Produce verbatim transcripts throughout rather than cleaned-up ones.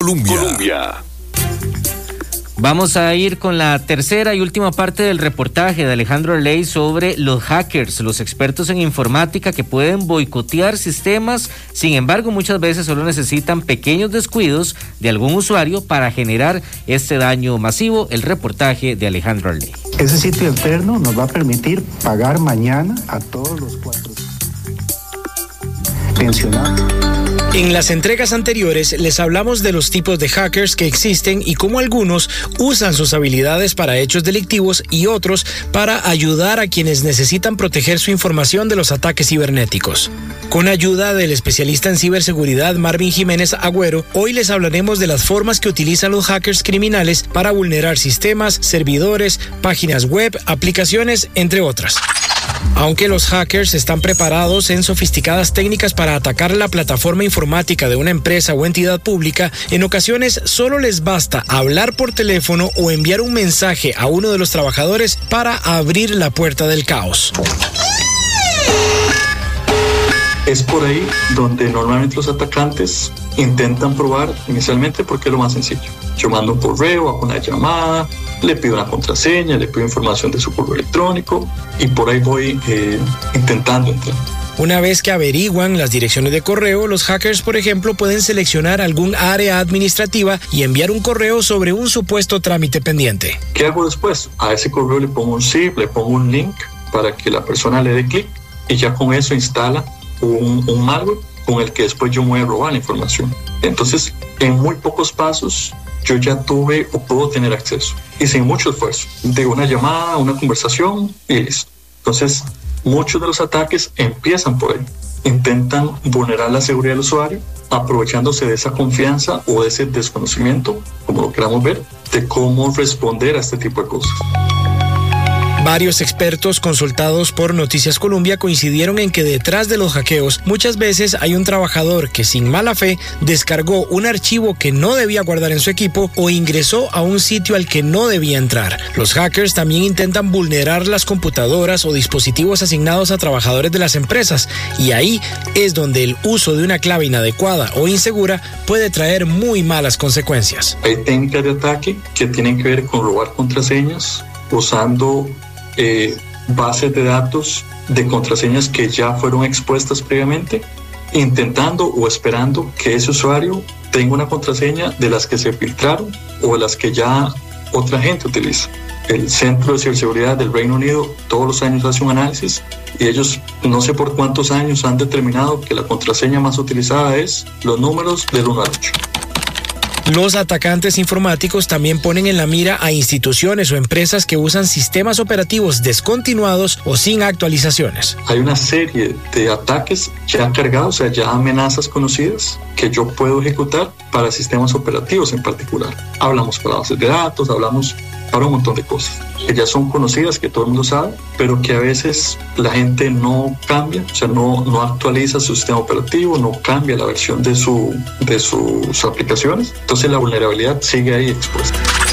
Colombia. Colombia. Vamos a ir con la tercera y última parte del reportaje de Alejandro Arley sobre los hackers, los expertos en informática que pueden boicotear sistemas. Sin embargo, muchas veces solo necesitan pequeños descuidos de algún usuario para generar este daño masivo. El reportaje de Alejandro Arley. Ese sitio alterno nos va a permitir pagar mañana a todos los cuatro pensionados. En las entregas anteriores les hablamos de los tipos de hackers que existen y cómo algunos usan sus habilidades para hechos delictivos y otros para ayudar a quienes necesitan proteger su información de los ataques cibernéticos. Con ayuda del especialista en ciberseguridad Marvin Jiménez Agüero, hoy les hablaremos de las formas que utilizan los hackers criminales para vulnerar sistemas, servidores, páginas web, aplicaciones, entre otras. Aunque los hackers están preparados en sofisticadas técnicas para atacar la plataforma informática de una empresa o entidad pública, en ocasiones solo les basta hablar por teléfono o enviar un mensaje a uno de los trabajadores para abrir la puerta del caos. Es por ahí donde normalmente los atacantes intentan probar inicialmente, porque es lo más sencillo. Yo mando un correo, hago una llamada, le pido una contraseña, le pido información de su correo electrónico y por ahí voy eh, intentando entrar. Una vez que averiguan las direcciones de correo, los hackers, por ejemplo, pueden seleccionar algún área administrativa y enviar un correo sobre un supuesto trámite pendiente. ¿Qué hago después? A ese correo le pongo un zip, le pongo un link para que la persona le dé clic y ya con eso instala un, un malware con el que después yo me voy a robar la información. Entonces, en muy pocos pasos, yo ya tuve o puedo tener acceso y sin mucho esfuerzo, de una llamada, una conversación y listo. Entonces, muchos de los ataques empiezan por ahí. Intentan vulnerar la seguridad del usuario, aprovechándose de esa confianza o de ese desconocimiento, como lo queramos ver, de cómo responder a este tipo de cosas. Varios expertos consultados por Noticias Colombia coincidieron en que detrás de los hackeos muchas veces hay un trabajador que sin mala fe descargó un archivo que no debía guardar en su equipo o ingresó a un sitio al que no debía entrar. Los hackers también intentan vulnerar las computadoras o dispositivos asignados a trabajadores de las empresas y ahí es donde el uso de una clave inadecuada o insegura puede traer muy malas consecuencias. Hay técnicas de ataque que tienen que ver con robar contraseñas usando Eh, bases de datos de contraseñas que ya fueron expuestas previamente, intentando o esperando que ese usuario tenga una contraseña de las que se filtraron o de las que ya otra gente utiliza. El Centro de Ciberseguridad del Reino Unido todos los años hace un análisis y ellos no sé por cuántos años han determinado que la contraseña más utilizada es los números del uno al ocho. Los atacantes informáticos también ponen en la mira a instituciones o empresas que usan sistemas operativos descontinuados o sin actualizaciones. Hay una serie de ataques ya cargados, o sea, ya amenazas conocidas que yo puedo ejecutar para sistemas operativos en particular. Hablamos para bases de datos, hablamos para un montón de cosas que ya son conocidas, que todo el mundo sabe, pero que a veces la gente no cambia, o sea, no, no actualiza su sistema operativo, no cambia la versión de, su, de sus aplicaciones. Entonces la vulnerabilidad sigue ahí expuesta.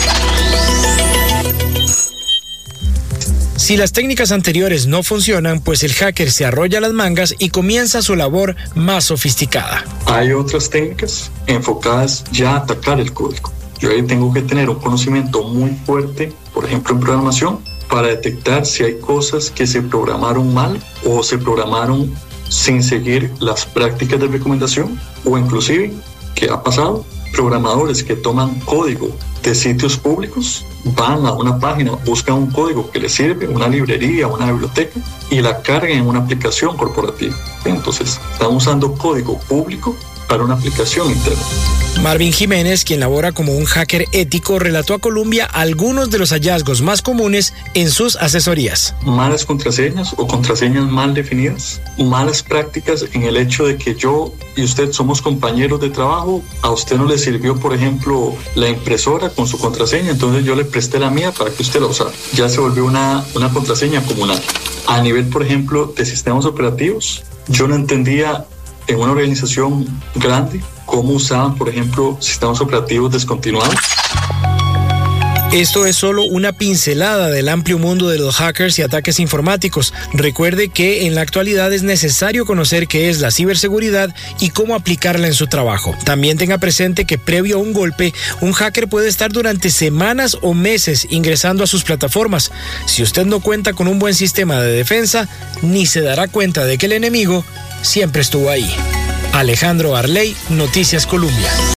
Si las técnicas anteriores no funcionan, pues el hacker se arrolla las mangas y comienza su labor más sofisticada. Hay otras técnicas enfocadas ya a atacar el código. Yo ahí tengo que tener un conocimiento muy fuerte, por ejemplo en programación, para detectar si hay cosas que se programaron mal o se programaron sin seguir las prácticas de recomendación, o inclusive, ¿qué ha pasado? Programadores que toman código de sitios públicos, van a una página, buscan un código que les sirve, una librería, una biblioteca, y la cargan en una aplicación corporativa. Entonces, están usando código público para una aplicación interna. Marvin Jiménez, quien labora como un hacker ético, relató a Colombia algunos de los hallazgos más comunes en sus asesorías. Malas contraseñas o contraseñas mal definidas, malas prácticas en el hecho de que yo y usted somos compañeros de trabajo, a usted no le sirvió, por ejemplo, la impresora con su contraseña, entonces yo le presté la mía para que usted la usara. Ya se volvió una, una contraseña comunal. A nivel, por ejemplo, de sistemas operativos, yo no entendía en una organización grande cómo usaban, por ejemplo, sistemas operativos descontinuados. Esto es solo una pincelada del amplio mundo de los hackers y ataques informáticos. Recuerde que en la actualidad es necesario conocer qué es la ciberseguridad y cómo aplicarla en su trabajo. También tenga presente que previo a un golpe, un hacker puede estar durante semanas o meses ingresando a sus plataformas. Si usted no cuenta con un buen sistema de defensa, ni se dará cuenta de que el enemigo siempre estuvo ahí. Alejandro Arley, Noticias Colombia.